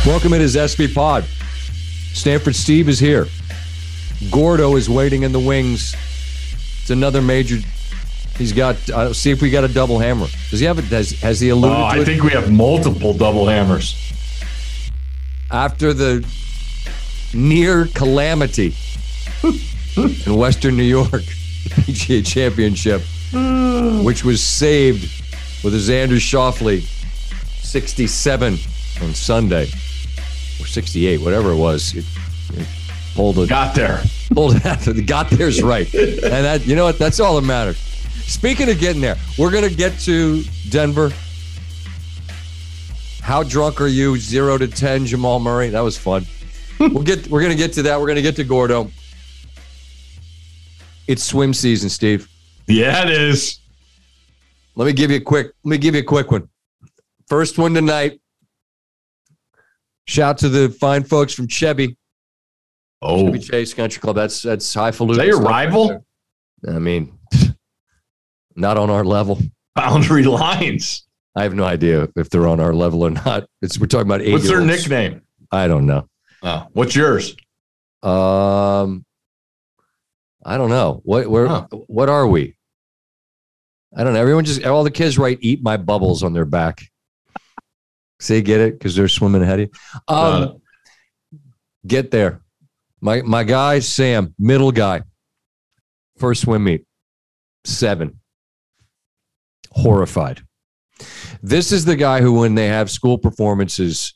Welcome. It is SP Pod. Stanford Steve is here. Gordo is waiting in the wings. It's another major. He's got. See if we got a double hammer. Does he have it? Has he alluded to it? I think we have multiple double hammers. After the near calamity in Western New York, the PGA Championship, which was saved with a Xander Schauffele 67 on Sunday. Or 68, whatever it was. It pulled it. Got there. Pulled it after the got there's right. And that, you know what? That's all that matters. Speaking of getting there, we're going to get to Denver. How drunk are you? 0 to 10, Jamal Murray. That was fun. We're going to get to that. We're going to get to Gordo. It's swim season, Steve. Yeah, it is. Let me give you a quick one. First one tonight. Shout to the fine folks from Chevy. Oh, Chevy Chase Country Club. That's highfalutin. Is that your rival? I mean, not on our level. Boundary Lines. I have no idea if they're on our level or not. We're talking about 8-year-olds. What's their nickname? I don't know. What's yours? I don't know. What are we? I don't know. All the kids write "eat my bubbles" on their back. See, get it? Because they're swimming ahead of you. Get there. My guy, Sam, middle guy. First swim meet. 7. Horrified. This is the guy who, when they have school performances,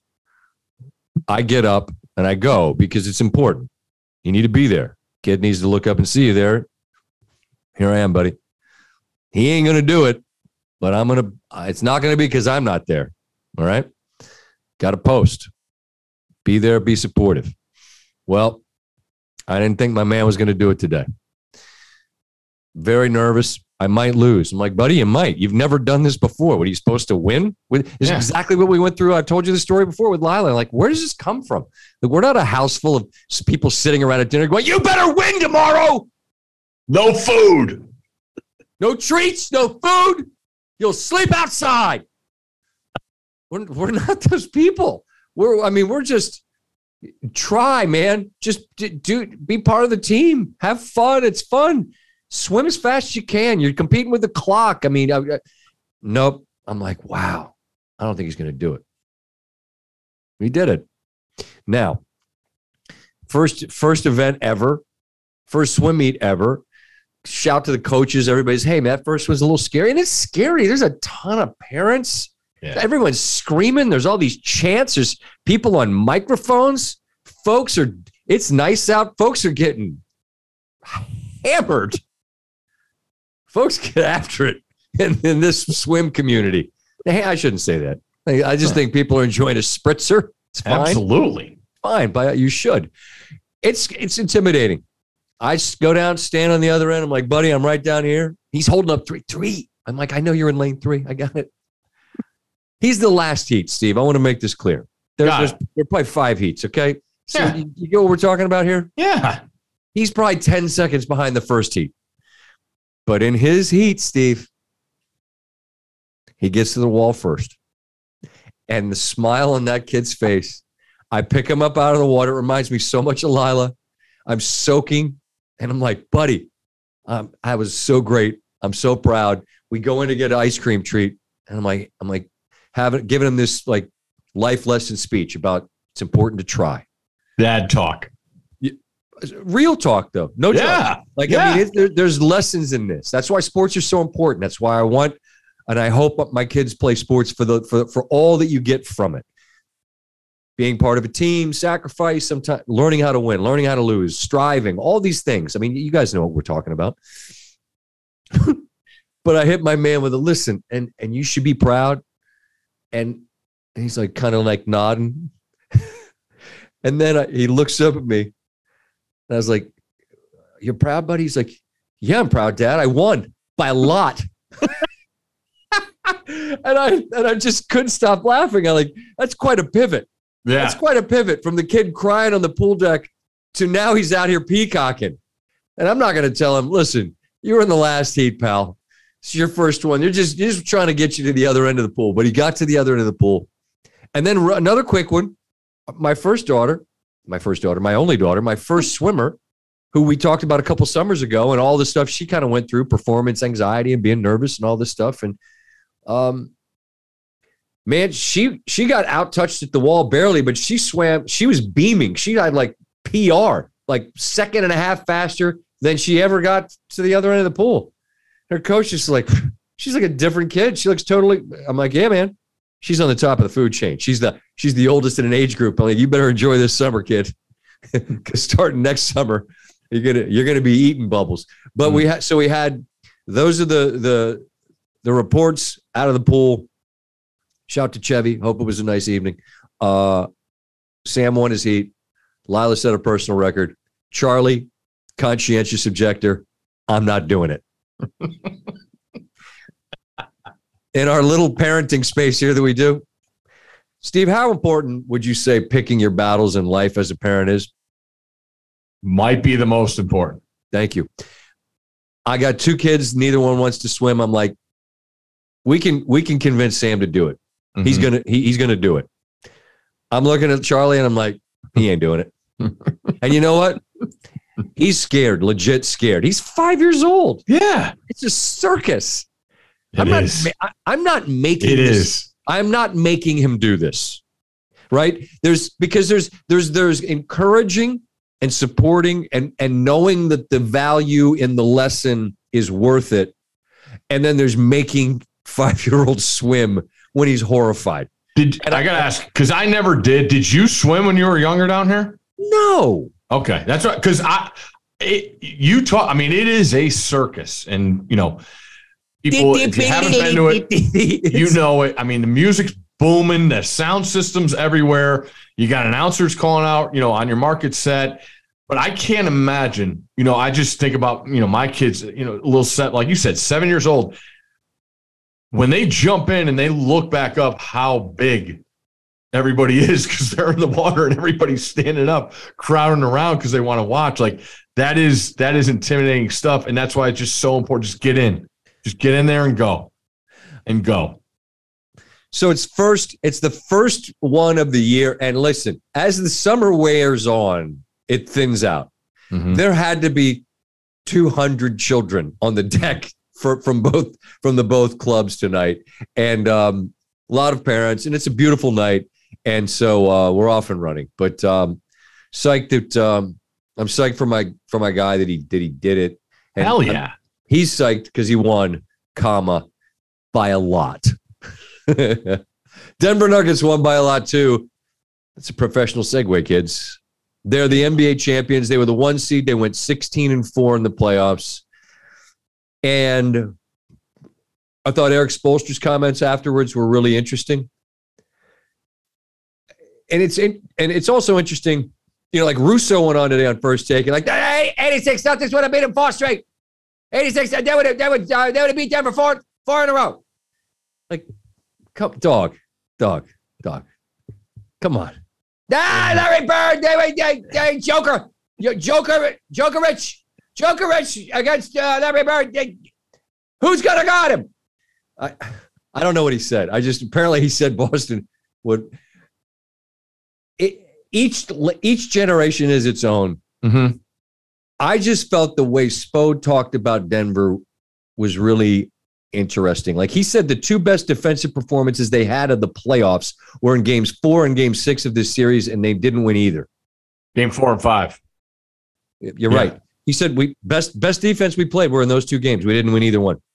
I get up and I go because it's important. You need to be there. Kid needs to look up and see you there. Here I am, buddy. He ain't going to do it, but it's not going to be because I'm not there. All right? Got to post. Be there, be supportive. Well, I didn't think my man was going to do it today. Very nervous. I might lose. I'm like, buddy, you might. You've never done this before. What are you supposed to win? This is exactly what we went through. I've told you the story before with Lila. Like, where does this come from? Like, we're not a house full of people sitting around at dinner going, you better win tomorrow. No food. No treats, no food. You'll sleep outside. We're not those people. We're just try, man. Just be part of the team. Have fun. It's fun. Swim as fast as you can. You're competing with the clock. Nope. I'm like, wow. I don't think he's going to do it. He did it. Now, first event ever, first swim meet ever. Shout to the coaches. Everybody's, hey, man, that first was a little scary. And it's scary. There's a ton of parents. Yeah. Everyone's screaming. There's all these chants. There's people on microphones. It's nice out. Folks are getting hammered. Folks get after it in this swim community. Hey, I shouldn't say that. I just think people are enjoying a spritzer. It's fine. Absolutely. Fine, but you should. It's intimidating. I just go down, stand on the other end. I'm like, buddy, I'm right down here. He's holding up 3. I'm like, I know you're in lane 3. I got it. He's the last heat, Steve. I want to make this clear. There are probably 5 heats, okay? So you get what we're talking about here? Yeah. He's probably 10 seconds behind the first heat. But in his heat, Steve, he gets to the wall first. And the smile on that kid's face, I pick him up out of the water. It reminds me so much of Lila. I'm soaking, and I'm like, buddy, I was so great. I'm so proud. We go in to get an ice cream treat, and I'm like, giving him this like life lesson speech about it's important to try. Dad talk. Real talk, though. No joke. There's lessons in this. That's why sports are so important. That's why I want, and I hope my kids play sports for all that you get from it. Being part of a team, sacrifice, sometimes learning how to win, learning how to lose, striving, all these things. I mean, you guys know what we're talking about. But I hit my man with a listen, and you should be proud. And he's like kind of like nodding. And then he looks up at me. And I was like, you're proud, buddy? He's like, yeah, I'm proud, Dad. I won by a lot. and I just couldn't stop laughing. I'm like, that's quite a pivot. Yeah. That's quite a pivot from the kid crying on the pool deck to now he's out here peacocking. And I'm not going to tell him, listen, you were in the last heat, pal. It's your first one. You're just trying to get you to the other end of the pool. But he got to the other end of the pool. And then another quick one. my only daughter, my first swimmer, who we talked about a couple summers ago, and all the stuff she kind of went through, performance anxiety and being nervous and all this stuff. And man, she got out touched at the wall barely, but she swam. She was beaming. She had like PR, like second and a half faster than she ever got to the other end of the pool. Her coach is like, she's like a different kid. She looks totally. I'm like, yeah, man. She's on the top of the food chain. She's the oldest in an age group. I'm like, you better enjoy this summer, kid, because starting next summer, you're gonna be eating bubbles. But we had those are the reports out of the pool. Shout to Chevy. Hope it was a nice evening. Sam won his heat. Lila set a personal record. Charlie, conscientious objector. I'm not doing it. In our little parenting space here that we do. Steve, how important would you say picking your battles in life as a parent is? Might be the most important. Thank you. I got 2 kids. Neither one wants to swim. I'm like, we can convince Sam to do it. Mm-hmm. He's gonna do it. I'm looking at Charlie and I'm like, he ain't doing it. And you know what? He's scared, legit scared. He's 5 years old. Yeah. It's a circus. I'm not making it this. Is. I'm not making him do this. Right? There's encouraging and supporting and knowing that the value in the lesson is worth it. And then there's making 5-year-olds swim when he's horrified. I got to ask, because I never did. Did you swim when you were younger down here? No. Okay. That's right. Because it is a circus. And, people, if you haven't been to it, you know it. I mean, the music's booming, the sound system's everywhere. You got announcers calling out, on your market set. But I can't imagine, I just think about, my kids, a little set, like you said, 7 years old. When they jump in and they look back up how big everybody is because they're in the water and everybody's standing up, crowding around because they want to watch. Like that is intimidating stuff. And that's why it's just so important. Just get in there and go. So it's the first one of the year. And listen, as the summer wears on, it thins out. Mm-hmm. There had to be 200 children on the deck from both clubs tonight, and a lot of parents, and it's a beautiful night. And so we're off and running. But psyched that I'm psyched for my guy that he did it. And hell yeah, he's psyched because he won, by a lot. Denver Nuggets won by a lot too. That's a professional segue, kids. They're the NBA champions. They were the 1 seed. They went 16-4 in the playoffs. And I thought Eric Spoelstra's comments afterwards were really interesting. And it's also interesting, like Russo went on today on First Take and like, hey, 86 Celtics would have beat them 4 straight. 86, they would have beat Denver 4 in a row. Like, dog. Come on. Larry Bird, Djokovic against Larry Bird. Who's gonna guard him? I don't know what he said. Apparently he said Boston would. Each generation is its own. Mm-hmm. I just felt the way Spo talked about Denver was really interesting. Like he said, the 2 best defensive performances they had of the playoffs were in games 4 and game 6 of this series, and they didn't win either. Game 4 and 5. You're right. He said best defense we played were in those 2 games. We didn't win either one.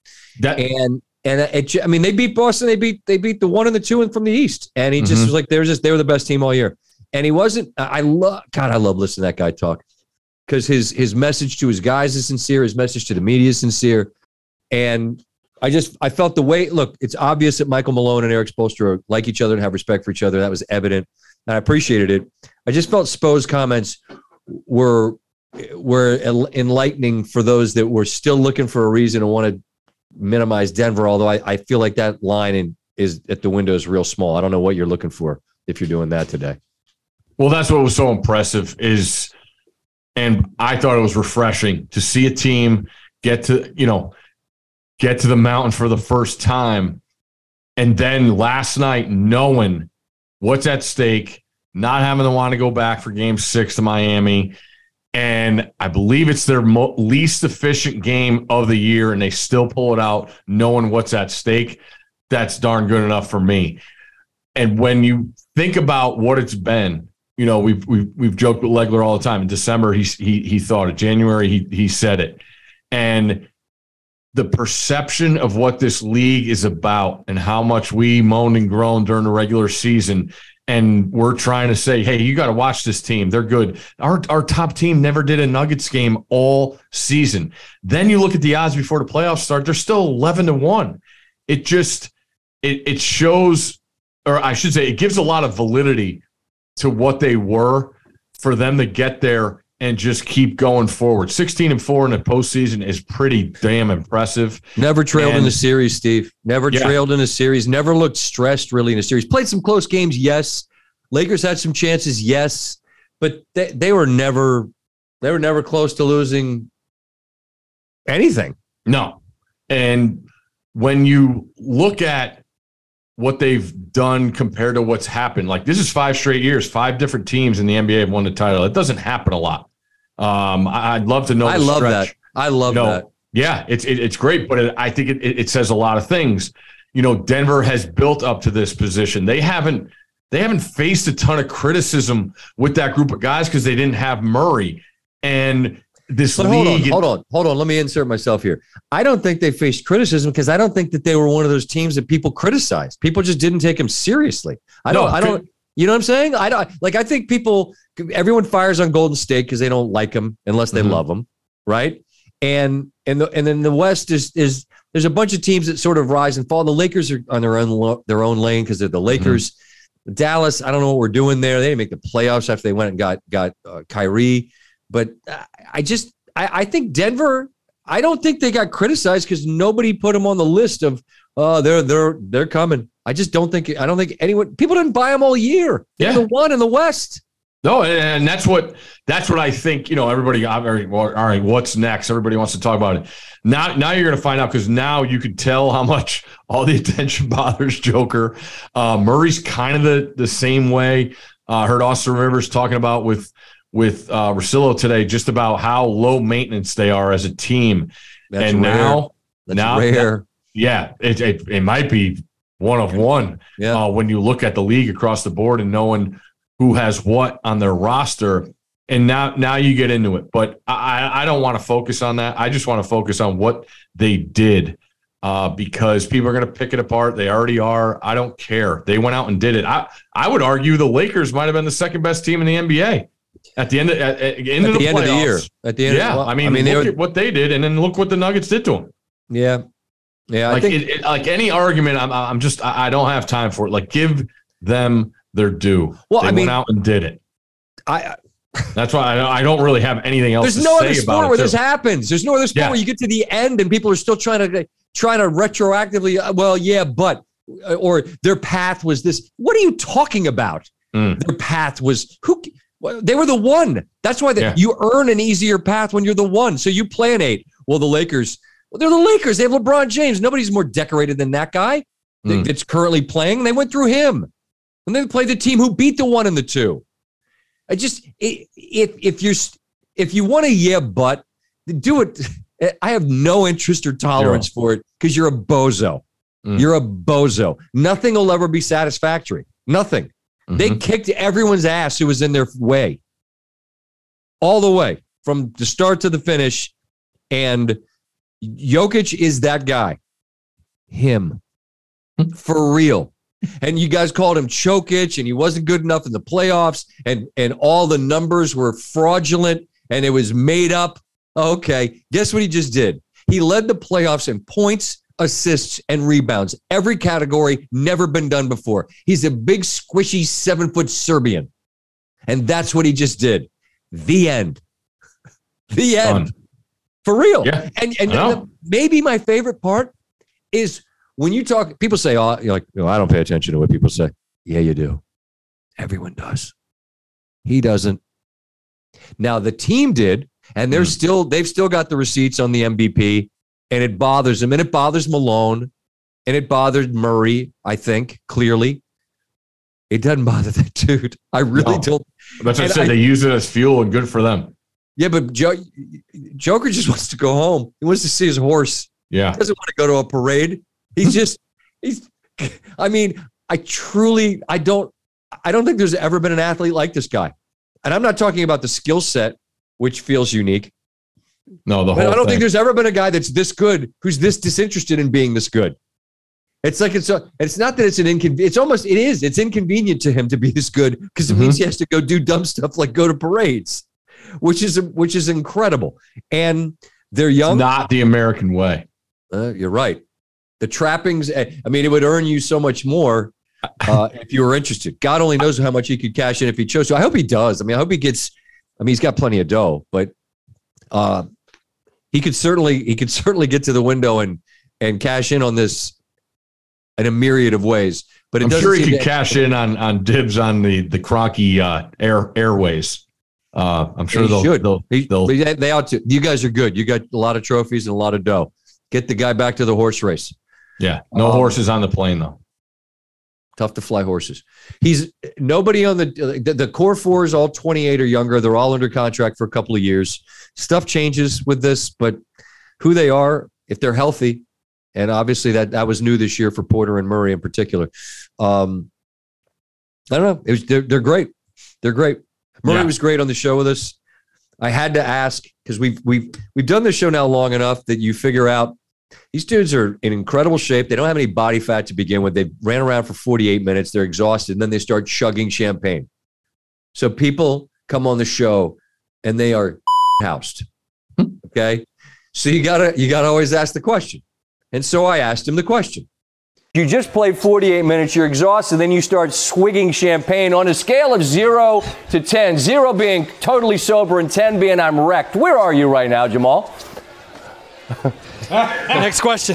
They beat Boston. They beat the 1 and the 2 and from the East, and he just was like they were the best team all year. And he wasn't. I love listening to that guy talk because his message to his guys is sincere. His message to the media is sincere, and I felt the way. Look, it's obvious that Michael Malone and Eric Spoelstra like each other and have respect for each other. That was evident, and I appreciated it. I just felt Spo's comments were enlightening for those that were still looking for a reason and want to minimize Denver. Although I feel like that line is at the window is real small. I don't know what you're looking for if you're doing that today. Well, that's what was so impressive and I thought it was refreshing to see a team get to the mountain for the first time. And then last night, knowing what's at stake, not having to want to go back for game 6 to Miami. And I believe it's their least efficient game of the year, and they still pull it out knowing what's at stake. That's darn good enough for me. And when you think about what it's been, you know, we've joked with Legler all the time. In December, he thought it. January, he said it. And the perception of what this league is about and how much we moaned and groaned during the regular season, and we're trying to say, hey, you got to watch this team. They're good. Our top team never did a Nuggets game all season. Then you look at the odds before the playoffs start, they're still 11-1. It just it shows, or I should say, it gives a lot of validity to what they were for them to get there and just keep going forward. 16-4 in the postseason is pretty damn impressive. Never trailed in the series, Steve. Never trailed in a series. Never looked stressed really in a series. Played some close games, yes. Lakers had some chances, yes. But they were never close to losing anything. No. And when you look at what they've done compared to what's happened, like this is 5 straight years, 5 different teams in the NBA have won the title. It doesn't happen a lot. I'd love to know. I love that. I love that. Yeah, it's great, but I think it says a lot of things. You know, Denver has built up to this position. They haven't faced a ton of criticism with that group of guys because they didn't have Murray. And this league. Hold on. Let me insert myself here. I don't think they faced criticism because I don't think that they were one of those teams that people criticized. People just didn't take them seriously. I don't. You know what I'm saying? I think everyone fires on Golden State because they don't like them unless they love them, right? And then the West is there's a bunch of teams that sort of rise and fall. The Lakers are on their own lane because they're the Lakers. Dallas, I don't know what we're doing there. They didn't make the playoffs after they went and got Kyrie. But I think Denver, I don't think they got criticized because nobody put them on the list of they're coming. I don't think people didn't buy them all year. They're the one in the West. No, and that's what I think. You know, everybody. All right, what's next? Everybody wants to talk about it. Now you're going to find out because now you can tell how much all the attention bothers Joker. Murray's kind of the same way. Heard Austin Rivers talking about with Russillo today, just about how low maintenance they are as a team. That's rare. That's rare. It might be one of one when you look at the league across the board and knowing who has what on their roster. And now you get into it. But I don't want to focus on that. I just want to focus on what they did because people are going to pick it apart. They already are. I don't care. They went out and did it. I would argue the Lakers might have been the second best team in the NBA. At the end of the year. At the end, I mean look at what they did, and then look what the Nuggets did to them. Yeah. Like I think like any argument, I don't have time for it. Like give them their due. Well, they went out and did it. That's why I don't really have anything else. There's no other sport where this happens. There's no other sport where you get to the end and people are still trying to retroactively. Or their path was this. What are you talking about? Their path was who. They were the one. That's why you earn an easier path when you're the one. So you plan 8. Well, the Lakers, they're the Lakers. They have LeBron James. Nobody's more decorated than that guy that's currently playing. They went through him. And they played the team who beat the 1 and the 2. If you want to but do it. I have no interest or tolerance for it because you're a bozo. You're a bozo. Nothing will ever be satisfactory. Nothing. They kicked everyone's ass who was in their way. All the way from the start to the finish. And Jokic is that guy. Him. For real. And you guys called him Chokic, and he wasn't good enough in the playoffs, and all the numbers were fraudulent, and it was made up. Okay, guess what he just did? He led the playoffs in points, assists, and rebounds. Every category, never been done before. He's a big, squishy, 7-foot Serbian. And that's what he just did. The end. The end. Fun. For real. Yeah, and maybe my favorite part is when you talk, people say, I don't pay attention to what people say. Yeah, you do. Everyone does. He doesn't. Now, the team did, and they've still got the receipts on the MVP. And it bothers him, and it bothers Malone, and it bothered Murray, I think, clearly. It doesn't bother that dude. I really don't. That's what I said. They use it as fuel, and good for them. Yeah, but Joker just wants to go home. He wants to see his horse. Yeah. He doesn't want to go to a parade. I don't think there's ever been an athlete like this guy. And I'm not talking about the skill set, which feels unique. No, I don't think there's ever been a guy that's this good, who's this disinterested in being this good. It's like it's not that it's an inconvenience. It's inconvenient to him to be this good because it means he has to go do dumb stuff like go to parades, which is incredible. And they're young. It's not the American way. You're right. The trappings. I mean, it would earn you so much more if you were interested. God only knows how much he could cash in if he chose to. I hope he does. I mean, I hope he gets. I mean, he's got plenty of dough, but he could certainly get to the window and cash in on this in a myriad of ways. But I'm sure he could cash in on dibs on the Kroenke Airways. I'm sure they ought to. You guys are good. You got a lot of trophies and a lot of dough. Get the guy back to the horse race. Yeah, no horses on the plane though. Tough to fly horses. He's nobody on the core four is all 28 or younger. They're all under contract for a couple of years. Stuff changes with this, but who they are, if they're healthy, and obviously that was new this year for Porter and Murray in particular. I don't know. They're great. They're great. Murray was great on the show with us. I had to ask because we've done this show now long enough that you figure out these dudes are in incredible shape. They don't have any body fat to begin with. They ran around for 48 minutes. They're exhausted, and then they start chugging champagne. So people come on the show, and they are housed. Okay, so you gotta always ask the question. And so I asked him the question. You just played 48 minutes. You're exhausted. Then you start swigging champagne on a scale of 0 to 10. 0 being totally sober and 10 being I'm wrecked. Where are you right now, Jamal? Next question.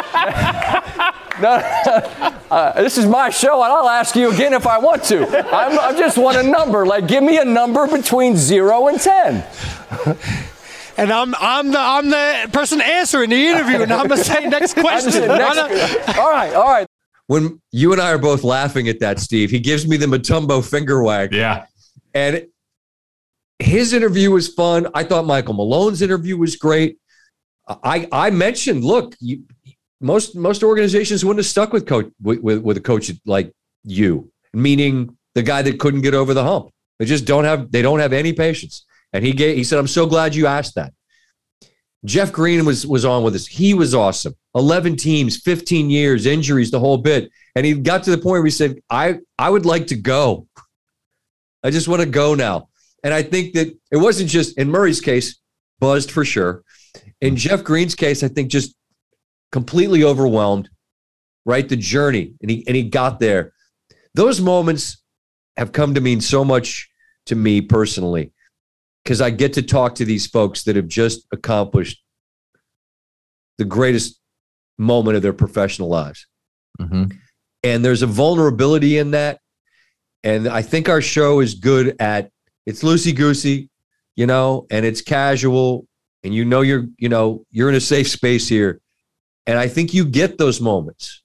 This is my show, and I'll ask you again if I want to. I just want a number. Like, give me a number between 0 and 10. And I'm the person answering the interview, and I'm gonna say next question. All right. When you and I are both laughing at that, Steve, he gives me the Mutombo finger wag. Yeah. And his interview was fun. I thought Michael Malone's interview was great. I mentioned, look, most organizations wouldn't have stuck with a coach like you, meaning the guy that couldn't get over the hump. They just don't have any patience. And he said, I'm so glad you asked that. Jeff Green was on with us. He was awesome. 11 teams, 15 years, injuries, the whole bit. And he got to the point where he said, I would like to go. I just want to go now. And I think that it wasn't just, in Murray's case, buzzed for sure. In Jeff Green's case, I think just completely overwhelmed, right? The journey. And he got there. Those moments have come to mean so much to me personally, because I get to talk to these folks that have just accomplished the greatest moment of their professional lives. Mm-hmm. And there's a vulnerability in that. And I think our show is good at, it's loosey-goosey, and it's casual, and you're in a safe space here. And I think you get those moments.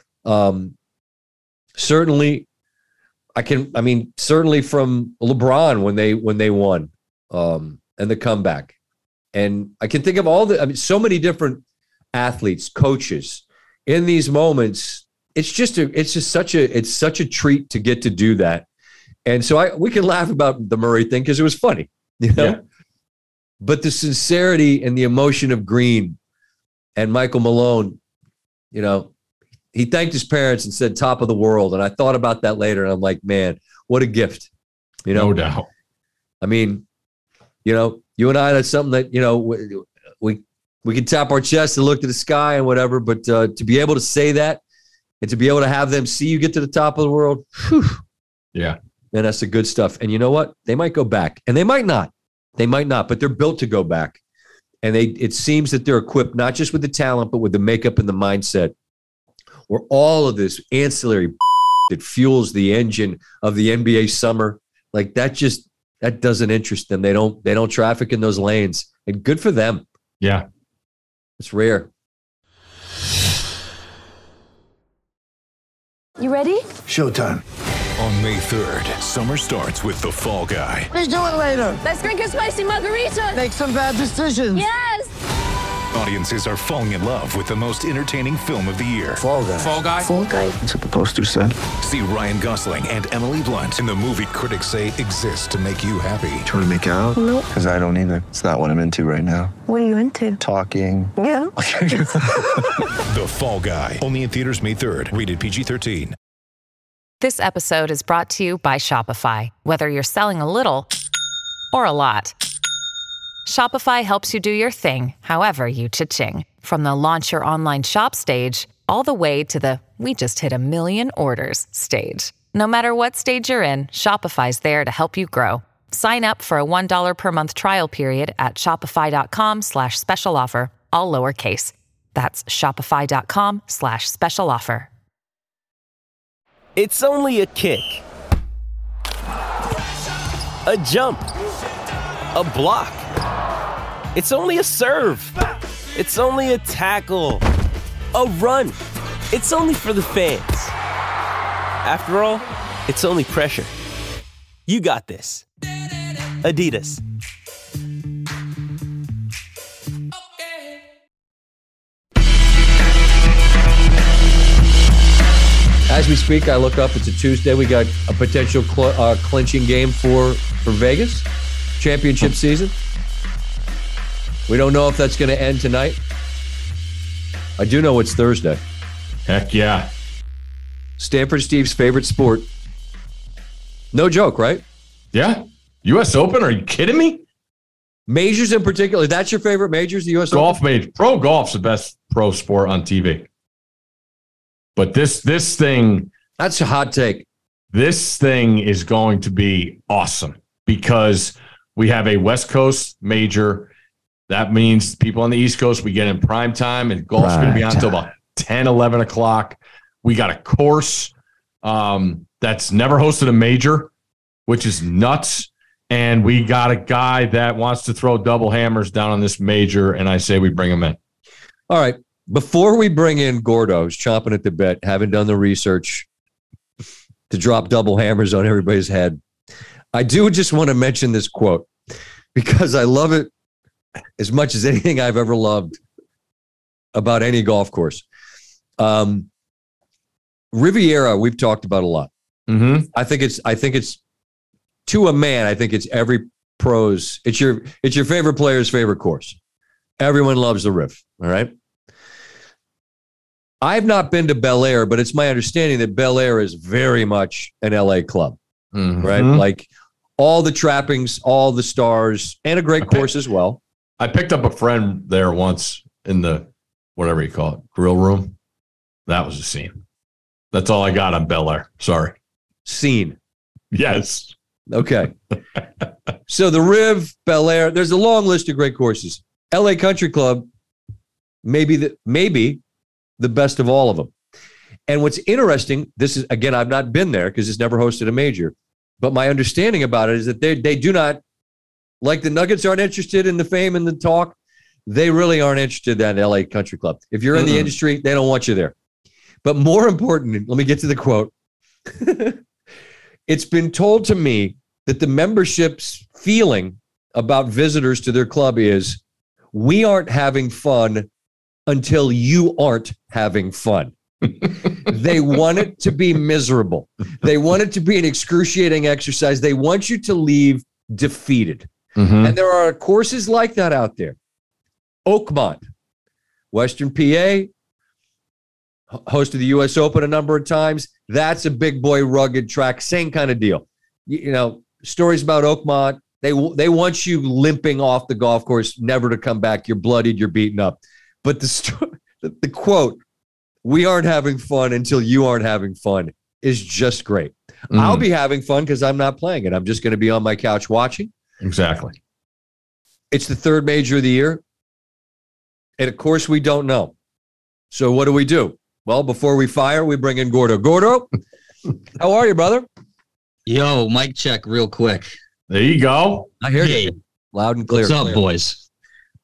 Certainly from LeBron when they won. And the comeback. And I can think of so many different athletes, coaches in these moments. It's such a treat to get to do that. And so we can laugh about the Murray thing because it was funny, Yeah. But the sincerity and the emotion of Green and Michael Malone, he thanked his parents and said top of the world. And I thought about that later and I'm like, man, what a gift. No doubt. I mean, you and I, that's something that, we can tap our chest and look to the sky and whatever, but to be able to say that and to be able to have them see you get to the top of the world, whew, yeah, man, that's the good stuff. And you know what? They might go back and they might not, but they're built to go back. And it seems that they're equipped, not just with the talent, but with the makeup and the mindset, where all of this ancillary that fuels the engine of the NBA summer, like that doesn't interest them. They don't traffic in those lanes, and good for them. Yeah. It's rare. You ready? Showtime. On May 3rd, summer starts with The Fall Guy. Let's do it later. Let's drink a spicy margarita. Make some bad decisions. Yes. Audiences are falling in love with the most entertaining film of the year. Fall Guy. Fall Guy? Fall Guy. That's what the poster said. See Ryan Gosling and Emily Blunt in the movie critics say exists to make you happy. Trying to make it out? Nope. Because I don't either. It's not what I'm into right now. What are you into? Talking. Yeah. The Fall Guy. Only in theaters May 3rd. Rated PG-13. This episode is brought to you by Shopify. Whether you're selling a little or a lot, Shopify helps you do your thing, however you cha-ching. From the launch your online shop stage, all the way to the we just hit 1 million orders stage. No matter what stage you're in, Shopify's there to help you grow. Sign up for a $1 per month trial period at shopify.com/special offer, all lowercase. That's shopify.com/special offer. It's only a kick, a jump, a block. It's only a serve. It's only a tackle, a run. It's only for the fans. After all, it's only pressure. You got this. Adidas. As we speak, I look up. It's a Tuesday. We got a potential clinching game for Vegas championship season. We don't know if that's going to end tonight. I do know it's Thursday. Heck yeah. Stanford Steve's favorite sport. No joke, right? Yeah. U.S. Open? Are you kidding me? Majors in particular. That's your favorite majors, the U.S. Golf Open? major. Pro golf's the best pro sport on TV. But this thing. That's a hot take. This thing is going to be awesome because we have a West Coast major. That means people on the East Coast, we get in prime time, and golf's going to be on until about 10, 11 o'clock. We got a course that's never hosted a major, which is nuts. And we got a guy that wants to throw double hammers down on this major, and I say we bring him in. All right. Before we bring in Gordo, who's chomping at the bit, having done the research to drop double hammers on everybody's head, I do just want to mention this quote because I love it as much as anything I've ever loved about any golf course. Riviera, we've talked about a lot. Mm-hmm. I think it's to a man. I think it's every pro's. It's your favorite player's favorite course. Everyone loves the Riv. All right. I've not been to Bel Air, but it's my understanding that Bel Air is very much an LA club, right? Like all the trappings, all the stars, and a great course as well. I picked up a friend there once in the, whatever you call it, grill room. That was a scene. That's all I got on Bel Air. Sorry. Scene. Yes. Okay. So the Riv, Bel Air, there's a long list of great courses. LA Country Club, maybe the best of all of them. And what's interesting, this is, again, I've not been there because it's never hosted a major, but my understanding about it is that they do not, like the Nuggets aren't interested in the fame and the talk, they really aren't interested in LA Country Club. If you're in the industry, they don't want you there. But more important, let me get to the quote. It's been told to me that the membership's feeling about visitors to their club is, we aren't having fun until you aren't having fun. They want it to be miserable. They want it to be an excruciating exercise. They want you to leave defeated. And there are courses like that out there. Oakmont, Western PA, hosted the U.S. Open a number of times. That's a big boy rugged track. Same kind of deal. You know, stories about Oakmont, they want you limping off the golf course, never to come back. You're bloodied, you're beaten up. But the quote, we aren't having fun until you aren't having fun, is just great. I'll be having fun because I'm not playing it. I'm just going to be on my couch watching. Exactly. It's the third major of the year. And of course, we don't know. So what do? Well, before we fire, we bring in Gordo. Gordo, how are you, brother? Yo, mic check real quick. There you go. I hear you. Loud and clear. What's up, boys?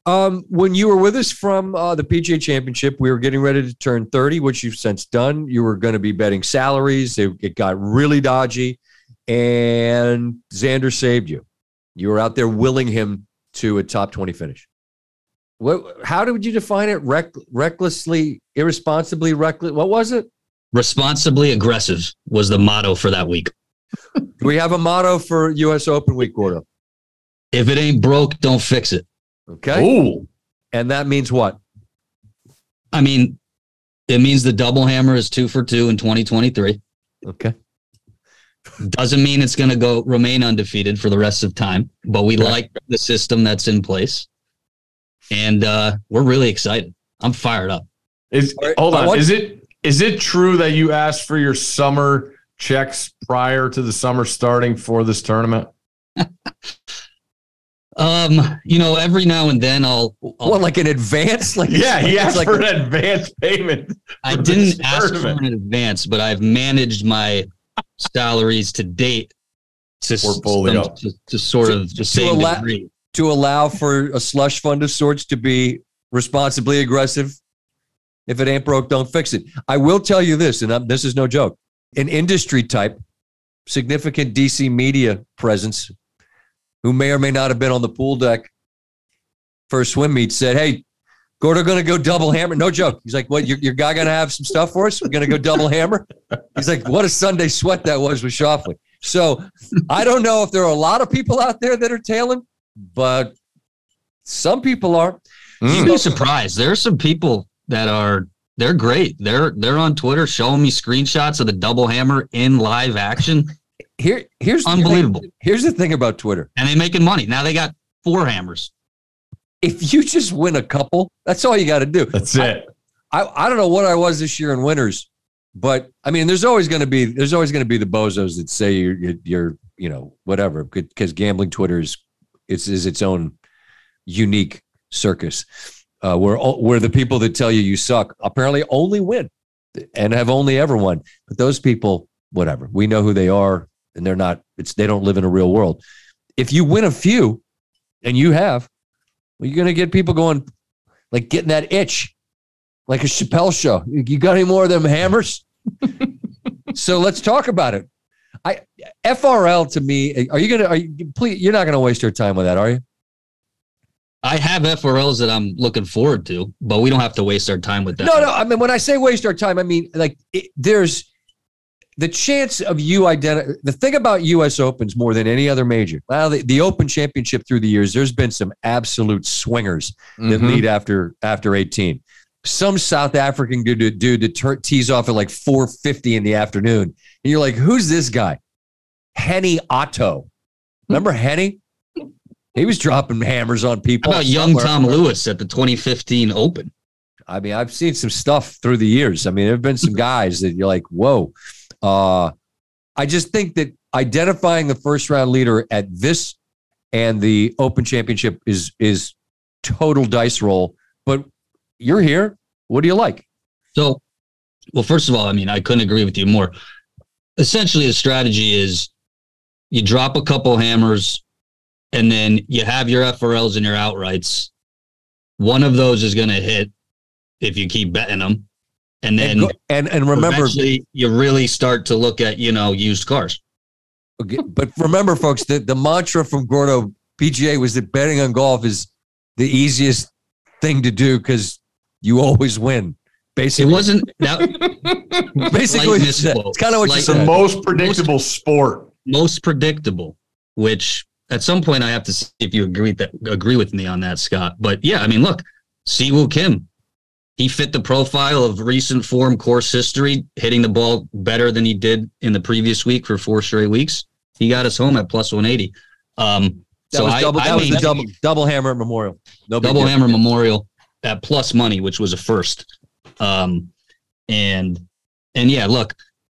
When you were with us from the PGA Championship, we were getting ready to turn 30, which you've since done. You were going to be betting salaries. It got really dodgy, and Xander saved you. You were out there willing him to a top 20 finish. How did you define it? Recklessly, irresponsibly reckless. What was it? Responsibly aggressive was the motto for that week. Do we have a motto for U.S. Open week, Gordo? If it ain't broke, don't fix it. Okay. Ooh. And that means what? I mean, it means the double hammer is 2 for 2 in 2023. Okay. Doesn't mean it's going to remain undefeated for the rest of time, but we like the system that's in place. And we're really excited. I'm fired up. Hold on. Is it true that you asked for your summer checks prior to the summer starting for this tournament? Every now and then I'll like an advance? He asked for an advance payment. I didn't ask for an advance, but I've managed my salaries to date to sort of the same degree. To allow for a slush fund of sorts to be responsibly aggressive. If it ain't broke, don't fix it. I will tell you this, and this is no joke. An industry type, significant DC media presence, who may or may not have been on the pool deck for a swim meet, said, "Hey, Gordo going to go double hammer." No joke. He's like, "What? Your guy going to have some stuff for us? We're going to go double hammer." He's like, "What a Sunday sweat that was with Schauffele." So I don't know if there are a lot of people out there that are tailing, but some people are. You'd be surprised. There are some people that they're great. They're on Twitter showing me screenshots of the double hammer in live action. Here's unbelievable. Here's the thing about Twitter. And they're making money. Now they got 4 hammers. If you just win a couple, that's all you got to do. That's it. I don't know what I was this year in winners, but I mean, there's always going to be the bozos that say you're whatever, because gambling Twitter is its own unique circus, where the people that tell you suck apparently only win and have only ever won. But those people, whatever, we know who they are, and they don't live in a real world. If you win a few, and you have, well, you're going to get people going, like getting that itch, like a Chappelle show. You got any more of them hammers? So let's talk about it. FRL to me, please, you're not going to waste your time with that, are you? I have FRLs that I'm looking forward to, but we don't have to waste our time with that. No. I mean, when I say waste our time, I mean, there's the chance of the thing about U.S. Opens more than any other major. Well, the Open Championship through the years, there's been some absolute swingers that lead after 18. Some South African dude that tees off at like 4:50 in the afternoon. And you're like, who's this guy? Henny Otto. Remember Henny? He was dropping hammers on people. How about young Tom Lewis at the 2015 Open? I mean, I've seen some stuff through the years. I mean, there have been some guys that you're like, whoa. I just think that identifying the first round leader at this and the Open Championship is total dice roll. But you're here. What do you like? So, well, first of all, I mean, I couldn't agree with you more. Essentially, the strategy is you drop a couple hammers, and then you have your FRLs and your outrights. One of those is going to hit if you keep betting them. And then and remember, you really start to look at, used cars. Okay, but remember, folks, the mantra from Gordo PGA was that betting on golf is the easiest thing to do because you always win. Basically, it wasn't that. Basically, it's kind of what you said. The most predictable sport. Most predictable, which at some point I have to see if you agree with me on that, Scott. But yeah, I mean, look, Siwoo Kim. He fit the profile of recent form course history, hitting the ball better than he did in the previous week for 4 straight weeks. He got us home at plus 180. That was the double hammer at Memorial. Double hammer Memorial at plus money, which was a first. And yeah, look,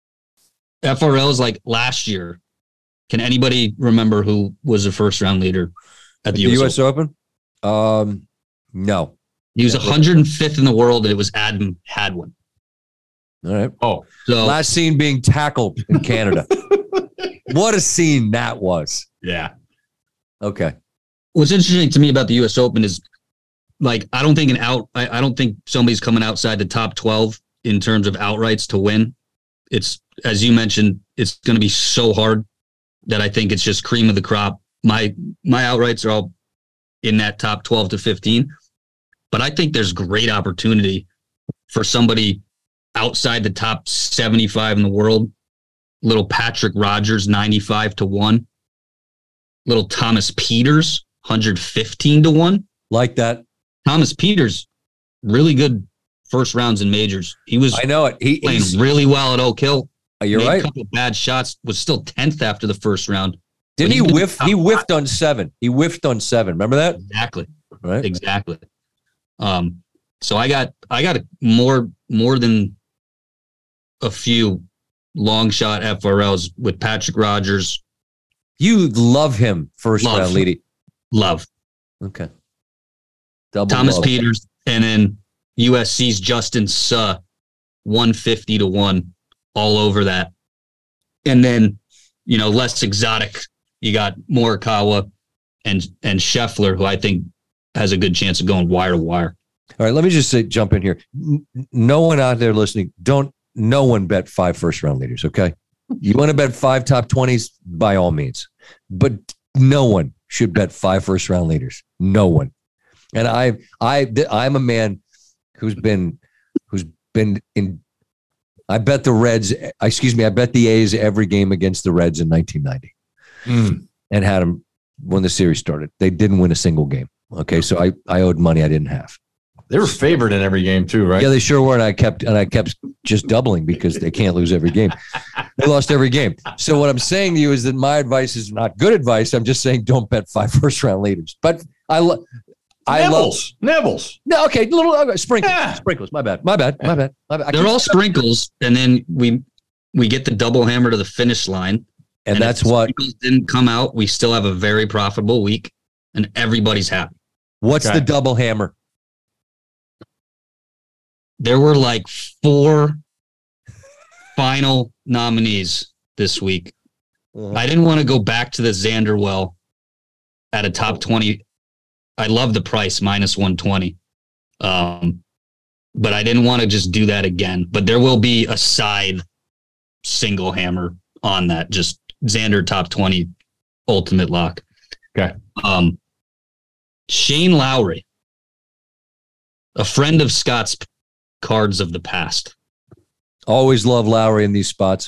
FRLs like last year. Can anybody remember who was the first round leader at the US Open? No. He was 105th in the world, and it was Adam Hadwin. All right. Oh, so last scene being tackled in Canada. What a scene that was. Yeah. Okay. What's interesting to me about the U.S. Open is like, I don't think somebody's coming outside the top 12 in terms of outrights to win. It's, as you mentioned, it's going to be so hard that I think it's just cream of the crop. My outrights are all in that top 12 to 15, but I think there's great opportunity for somebody outside the top 75 in the world. Little Patrick Rogers, 95 to 1. Little Thomas Peters, 115 to 1. Like that. Thomas Peters, really good first rounds in majors. He was, I know it. He's really well at Oak Hill. You're right. A couple of bad shots, was still 10th after the first round. Didn't he whiff? He whiffed on 7. He whiffed on 7. Remember that? Exactly. Right. Exactly. So I got more than a few long shot FRLs with Patrick Rogers. You love him first round leading. Love. Okay. Thomas Peters, and then USC's Justin Suh, 150 to 1, all over that. And then, less exotic, you got Morikawa and Scheffler, who I think has a good chance of going wire to wire. All right, let me just jump in here. No one out there listening, no one bet 5 first round leaders, okay? You want to bet 5 top 20s, by all means. But no one should bet 5 first round leaders. No one. And I'm a man who's been in. I bet I bet the A's every game against the Reds in 1990, and had them when the series started. They didn't win a single game. Okay, so I owed money I didn't have. They were favored in every game too, right? Yeah, they sure were, and I kept just doubling because they can't lose every game. They lost every game. So what I'm saying to you is that my advice is not good advice. I'm just saying don't bet 5 first round leaders. But Nibbles. No, okay, little sprinkles. My bad. They're all sprinkles, and then we get the double hammer to the finish line, and that's what sprinkles didn't come out. We still have a very profitable week, and everybody's happy. What's the double hammer? There were like 4 final nominees this week. I didn't want to go back to the Xander well at a top 20. I love the price, minus 120. But I didn't want to just do that again. But there will be a side single hammer on that. Just Xander top 20 ultimate lock. Okay. Shane Lowry, a friend of Scott's cards of the past. Always love Lowry in these spots.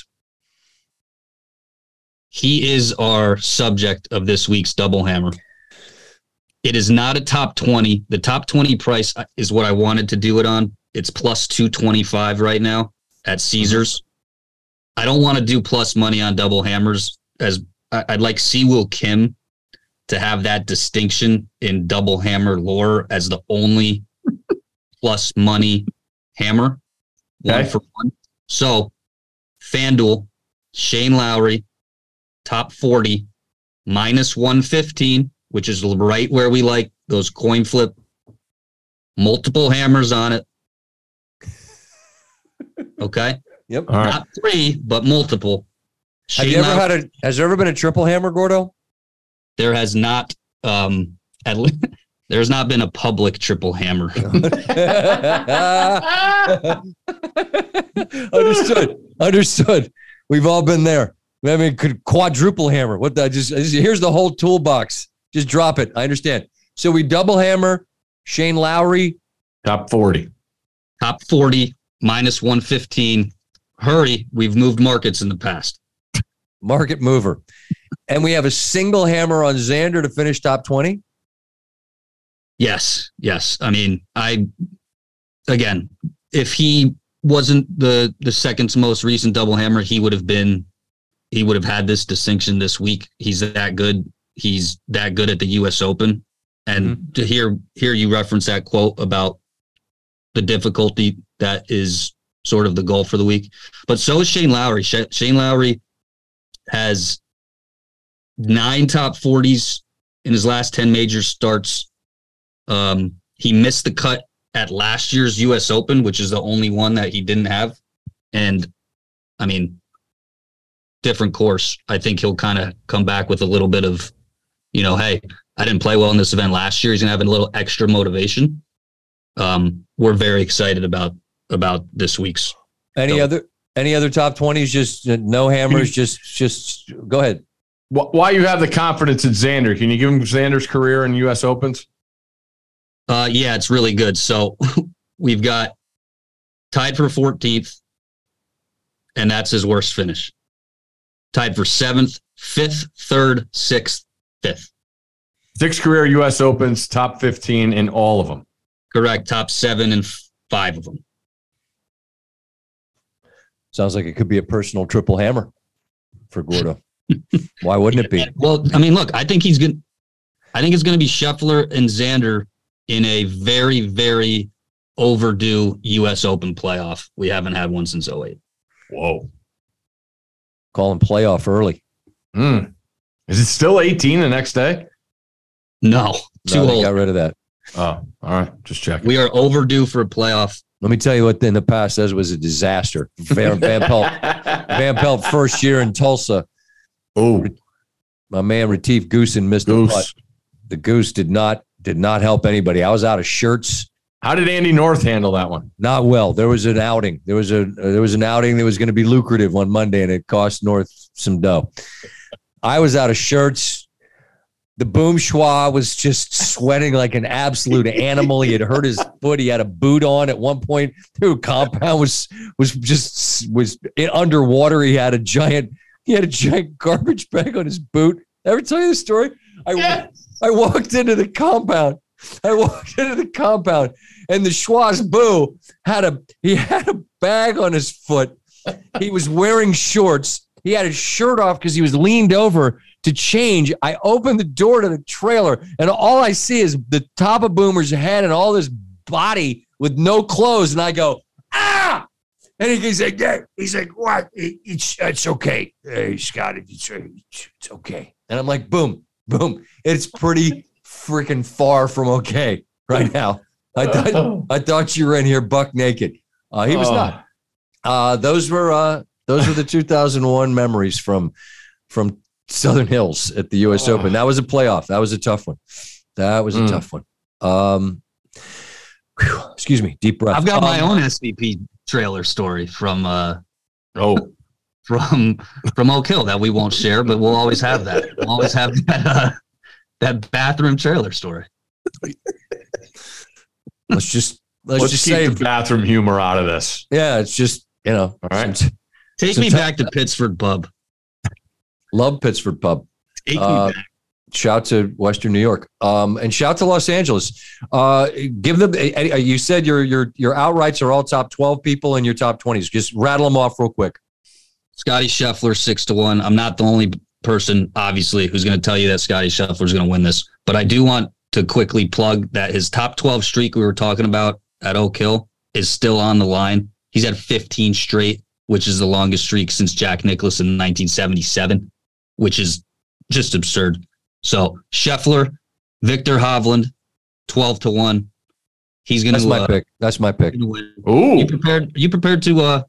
He is our subject of this week's double hammer. It is not a top 20. The top 20 price is what I wanted to do it on. It's plus 225 right now at Caesars. I don't want to do plus money on double hammers, as I'd like Siwoo Kim to have that distinction in double hammer lore as the only plus money hammer. One for one. So FanDuel, Shane Lowry, top 40, minus 115, which is right where we like those coin flip, multiple hammers on it. Okay. Yep. All right. Not 3, but multiple. Has there ever been a triple hammer, Gordo? There has not. There's not been a public triple hammer. Understood. We've all been there. I mean, could quadruple hammer. Here's the whole toolbox. Just drop it. I understand. So we double hammer Shane Lowry. Top 40. Top 40, minus 115. Hurry. We've moved markets in the past. Market mover. And we have a single hammer on Xander to finish top 20. Yes. I mean, again, if he wasn't the second most recent double hammer, he would have had this distinction this week. He's that good. He's that good at the US Open. And to hear you reference that quote about the difficulty that is sort of the goal for the week. But so is Shane Lowry. Shane Lowry has 9 top 40s in his last 10 major starts. He missed the cut at last year's US Open, which is the only one that he didn't have. And I mean, different course. I think he'll kind of come back with a little bit of, hey, I didn't play well in this event last year. He's going to have a little extra motivation. We're very excited about this week's. Any other top 20s? Just no hammers. Just go ahead. Why you have the confidence in Xander? Can you give him Xander's career in U.S. Opens? Yeah, it's really good. So we've got tied for 14th, and that's his worst finish. Tied for 7th, 5th, 3rd, 6th, 5th. 6 career U.S. Opens, top 15 in all of them. Correct. Top 7 in 5 of them. Sounds like it could be a personal triple hammer for Gordo. Why wouldn't it be? Well, I mean, look, I think it's going to be Scheffler and Xander in a very, very overdue U.S. Open playoff. We haven't had one since 2008. Whoa. Calling playoff early. Is it still 18 the next day? No, too old. Got rid of that. Oh, all right. Just checking. We are overdue for a playoff. Let me tell you what in the past that was a disaster. Van Pelt first year in Tulsa. Oh, my man Retief Goosen missed the putt. The Goose did not help anybody. I was out of shirts. How did Andy North handle that one? Not well. There was an outing. There was an outing that was going to be lucrative on Monday, and it cost North some dough. I was out of shirts. The Boom Schwa was just sweating like an absolute animal. He had hurt his foot. He had a boot on at one point. Dude, compound was underwater. He had a giant garbage bag on his boot. Ever tell you the story? I walked into the compound. and the Schwa's Boo had a bag on his foot. He was wearing shorts. He had his shirt off because he was leaned over to change. I opened the door to the trailer, and all I see is the top of Boomer's head and all this body with no clothes. And I go, ah! And he's like, yeah. He's like, what? It's okay, Scott. It's okay. And I'm like, boom. It's pretty freaking far from okay right now. I thought you were in here buck naked. He was not. Those were the 2001 memories from Southern Hills at the U.S. Open. That was a playoff. That was a tough one. Excuse me. Deep breath. I've got my own SVP trailer story from Oak Hill that we won't share, but we'll always have that. We'll always have that bathroom trailer story. Let's just keep the bathroom humor out of this. Yeah, it's just, all right. Take me back to Pittsford Pub. Love Pittsford Pub. Take me back. Shout to Western New York, and shout to Los Angeles. Give them. You said your outrights are all top 12 people in your top 20s. Just rattle them off real quick. Scotty Scheffler 6-1. I'm not the only person, obviously, who's going to tell you that Scotty Scheffler is going to win this, but I do want to quickly plug that his top 12 streak we were talking about at Oak Hill is still on the line. He's had 15 straight, which is the longest streak since Jack Nicklaus in 1977, which is just absurd. So Scheffler, Victor Hovland, 12-1. He's going to. That's my pick. Ooh, you prepared to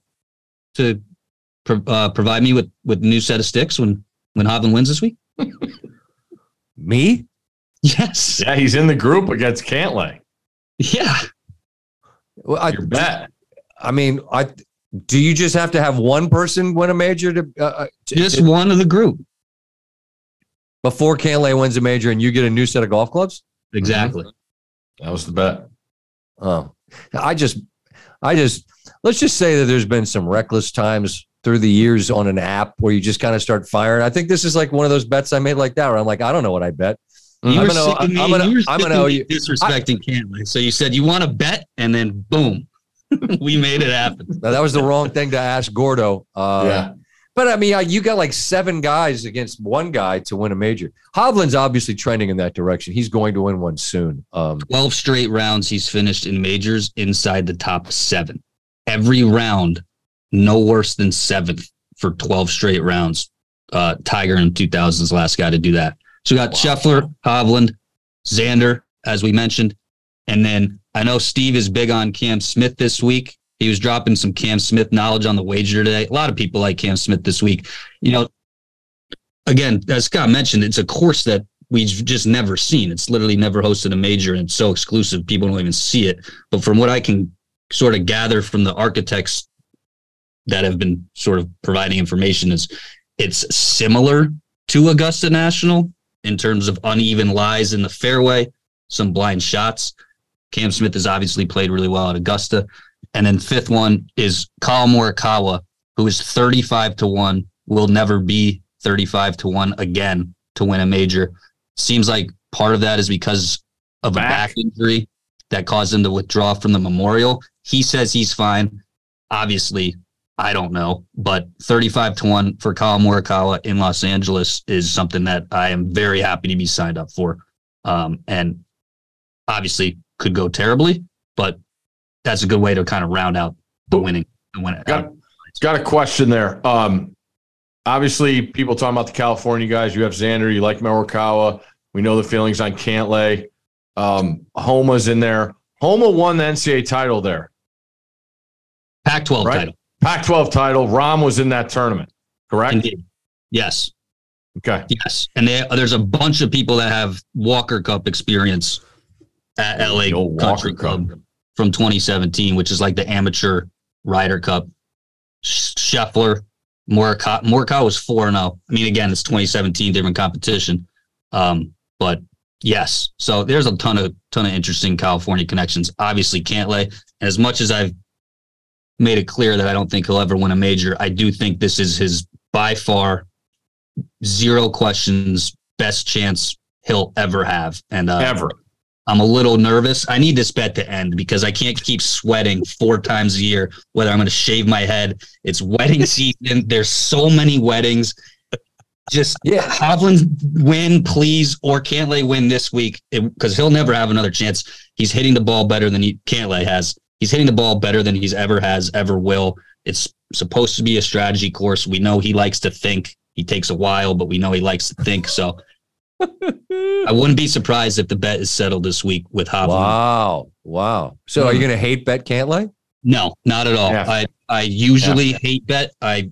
provide me with a new set of sticks when Hovland wins this week? Me? Yes. Yeah, he's in the group against Cantlay. Yeah. Well, Your bet. I mean, do you just have to have one person win a major just one of the group before Cantlay wins a major, and you get a new set of golf clubs? Exactly. Mm-hmm. That was the bet. Oh, let's just say that there's been some reckless times through the years on an app where you just kind of start firing. I think this is like one of those bets I made like that, where I'm like, I don't know what I bet. I'm gonna owe you disrespecting Cantlay. So you said you want to bet, and then boom, we made it happen. Now, that was the wrong thing to ask Gordo. Yeah. But I mean, you got like 7 guys against one guy to win a major. Hovland's obviously trending in that direction. He's going to win one soon. 12 straight rounds he's finished in majors inside the top 7. Every round, no worse than 7th for 12 straight rounds. Tiger in 2000's last guy to do that. So we got Scheffler, Hovland, Xander, as we mentioned. And then I know Steve is big on Cam Smith this week. He was dropping some Cam Smith knowledge on the wager today. A lot of people like Cam Smith this week. Again, as Scott mentioned, it's a course that we've just never seen. It's literally never hosted a major, and it's so exclusive, people don't even see it. But from what I can sort of gather from the architects that have been sort of providing information, is it's similar to Augusta National in terms of uneven lies in the fairway, some blind shots. Cam Smith has obviously played really well at Augusta. And then fifth one is Collin Morikawa, who is 35-1, will never be 35-1 again to win a major. Seems like part of that is because of a back injury that caused him to withdraw from the Memorial. He says he's fine. Obviously, I don't know, but 35-1 for Collin Morikawa in Los Angeles is something that I am very happy to be signed up for. And obviously could go terribly, but that's a good way to kind of round out the winning. Got a question there. Obviously, people talking about the California guys. You have Xander. You like Morikawa. We know the feelings on Cantlay. Homa's in there. Homa won the NCAA title there. Pac-12 title. Pac-12 title. Rahm was in that tournament, correct? Indeed. Yes. Okay. Yes. And there's a bunch of people that have Walker Cup experience at LA Country Club from 2017, which is like the amateur Ryder Cup. Scheffler, Morikawa was 4-0. I mean, again, it's 2017, different competition. But yes, so there's a ton of interesting California connections. Obviously, Cantlay. And as much as I've made it clear that I don't think he'll ever win a major, I do think this is his by far, zero questions, best chance he'll ever have. And ever. I'm a little nervous. I need this bet to end because I can't keep sweating 4 times a year, whether I'm going to shave my head. It's wedding season. There's so many weddings. Just Hovland win, please, or Cantlay win this week because he'll never have another chance. He's hitting the ball better than Cantlay has. He's hitting the ball better than he's ever will. It's supposed to be a strategy course. We know he likes to think. He takes a while, but we know he likes to think. So I wouldn't be surprised if the bet is settled this week with Hovland. Wow. So are you going to hate bet Cantlay? No, not at all. Yeah. I usually hate bet. I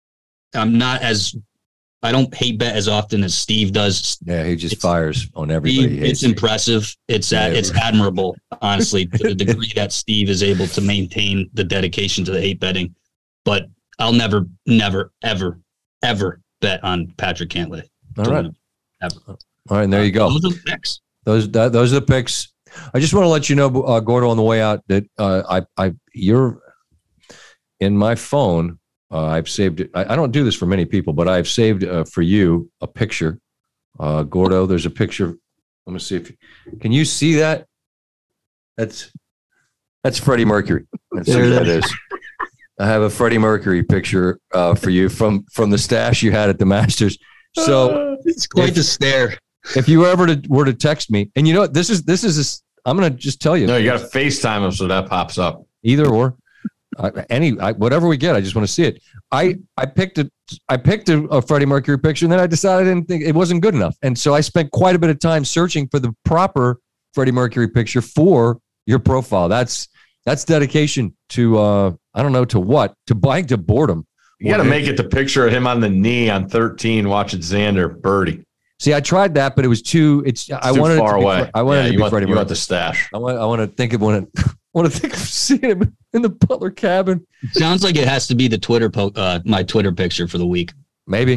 don't hate bet as often as Steve does. Yeah, he just fires on everybody. It's impressive. It's admirable, honestly, to the degree that Steve is able to maintain the dedication to the hate betting. But I'll never, ever, ever bet on Patrick Cantlay. All right. All right, and there you go. Those are the picks. Those are the picks. I just want to let you know, Gordo, on the way out that you're in my phone. I've saved it. I don't do this for many people, but I've saved for you a picture. Gordo, there's a picture. Let me see if can you see that? That's Freddie Mercury. Let's see what that is. I have a Freddie Mercury picture for you from the stash you had at the Masters. So it's quite the stare. If you ever were to text me, and you know what, this is I'm going to just tell you. No, you got to FaceTime him so that pops up. Either or. Whatever we get, I just want to see it. I picked a Freddie Mercury picture, and then I decided I didn't think it wasn't good enough, and so I spent quite a bit of time searching for the proper Freddie Mercury picture for your profile. That's dedication to I don't know to what, to boredom. You got to make it the picture of him on the knee on 13 watching Xander birdie. See, I tried that, but it was too. I wanted too far away. I wanted to be Freddie Mercury. You want the stash. I want to think of seeing him in the Butler cabin. Sounds like it has to be the Twitter my Twitter picture for the week. Maybe.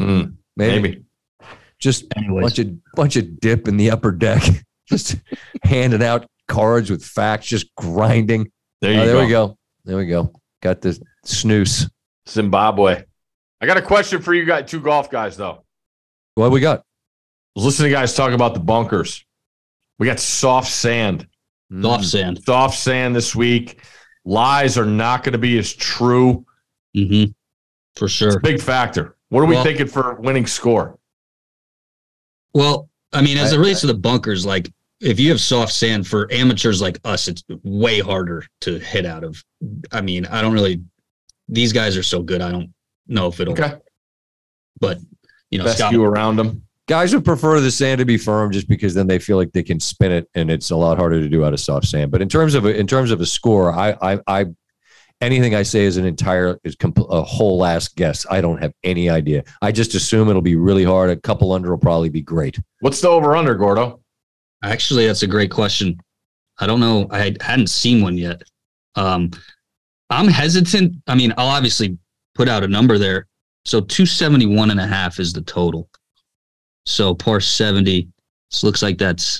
Just bunch of dip in the upper deck, just handing out cards with facts, just grinding. There we go. Got the snooze. Zimbabwe. I got a question for you guys, 2 golf guys, though. What we got? I was listening to guys talk about the bunkers. We got soft sand. Soft sand this week. Lies are not going to be as true. Mm-hmm. For sure. It's a big factor. What are we thinking for winning score? Well, I mean, as it relates to the bunkers, like if you have soft sand for amateurs like us, it's way harder to hit out of. I mean, these guys are so good. I don't know if it'll. Okay. But, best view around them. Guys would prefer the sand to be firm just because then they feel like they can spin it, and it's a lot harder to do out of soft sand. But in terms of a score, Anything I say is a whole ass guess. I don't have any idea. I just assume it'll be really hard. A couple under will probably be great. What's the over-under, Gordo? Actually, that's a great question. I don't know. I hadn't seen one yet. I'm hesitant. I mean, I'll obviously put out a number there. So 271.5 is the total. So par 70. This looks like that's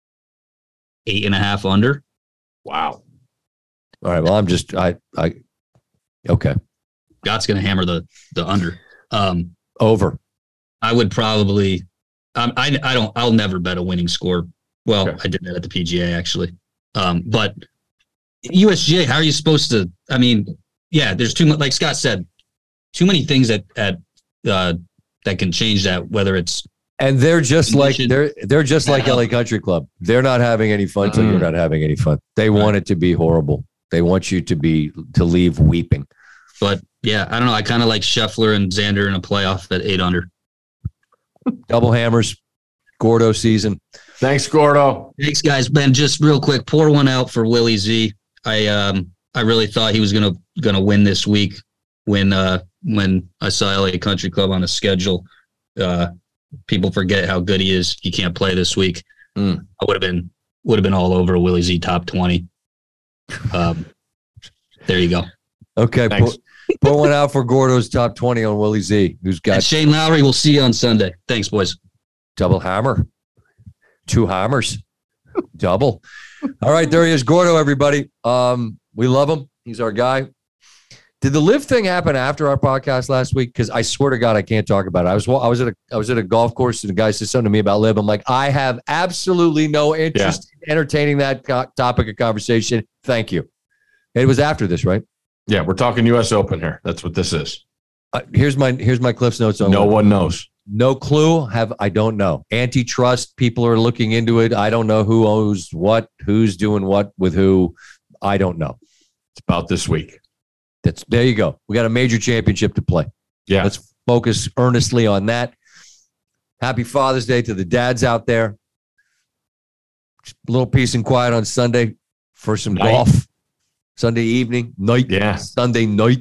8.5 under. Wow. All right. Well, I'm just okay. Scott's gonna hammer the under. Over. I would probably. I'll never bet a winning score. Well, okay. I did that at the PGA actually. But USGA, how are you supposed to? I mean, yeah, there's too much. Like Scott said, too many things that can change that. Whether it's and they're just condition. Like they're just like LA Country Club. They're not having any fun until you're not having any fun. They want it to be horrible. They want you to leave weeping. But yeah, I don't know. I kind of like Scheffler and Xander in a playoff at 8 under. Double hammers, Gordo season. Thanks, Gordo. Thanks, guys. Ben, just real quick, pour one out for Willie Z. I really thought he was gonna win this week when I saw LA Country Club on the schedule. People forget how good he is. He can't play this week. I would have been all over Willie Z top 20. There you go. Okay, pour one out for Gordo's top 20 on Willie Z, who's got and Shane Lowry. We'll see you on Sunday. Thanks, boys. Double hammer, 2 hammers, double. All right, there he is, Gordo. Everybody, we love him. He's our guy. Did the live thing happen after our podcast last week? Because I swear to God, I can't talk about it. I was at a golf course and the guy said something to me about live. I'm like, I have absolutely no interest in entertaining that topic of conversation. Thank you. It was after this, right? Yeah, we're talking U.S. Open here. That's what this is. Here's my Cliff's notes on. No one knows. No clue. I don't know. Antitrust. People are looking into it. I don't know who owns what, who's doing what with who. I don't know. It's about this week. There you go. We got a major championship to play. Yeah. Let's focus earnestly on that. Happy Father's Day to the dads out there. Just a little peace and quiet on Sunday for some golf. Sunday evening, night. Yeah. Sunday night.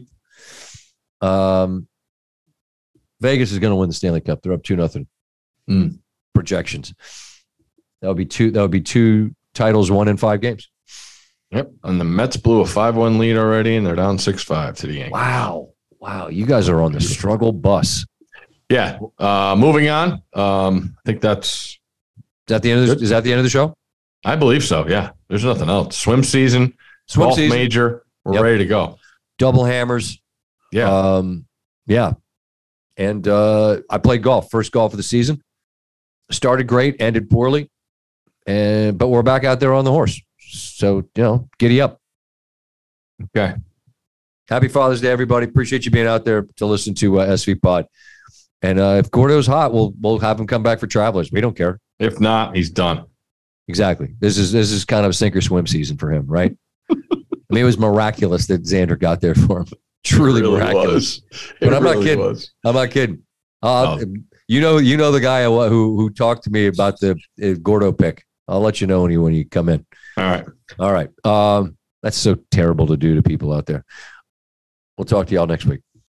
Vegas is going to win the Stanley Cup. They're up 2-0. Projections. That would be two titles won in 5 games. Yep. And the Mets blew a 5-1 lead already, and they're down 6-5 to the Yankees. Wow. You guys are on the struggle bus. Yeah. Moving on. I think is that the end of the show? I believe so. Yeah. There's nothing else. Swim season. Golf major. We're ready to go. Double hammers. Yeah. Yeah. And I played golf. First golf of the season. Started great, ended poorly. But we're back out there on the horse. So, giddy up. Okay. Happy Father's Day, everybody. Appreciate you being out there to listen to SV Pod. And if Gordo's hot, we'll have him come back for Travelers. We don't care. If not, he's done. Exactly. This is kind of sink or swim season for him, right? I mean, it was miraculous that Xander got there for him. Truly really miraculous. But I'm not kidding. I'm not kidding. You know the guy who talked to me about the Gordo pick. I'll let you know when you come in. All right. That's so terrible to do to people out there. We'll talk to y'all next week.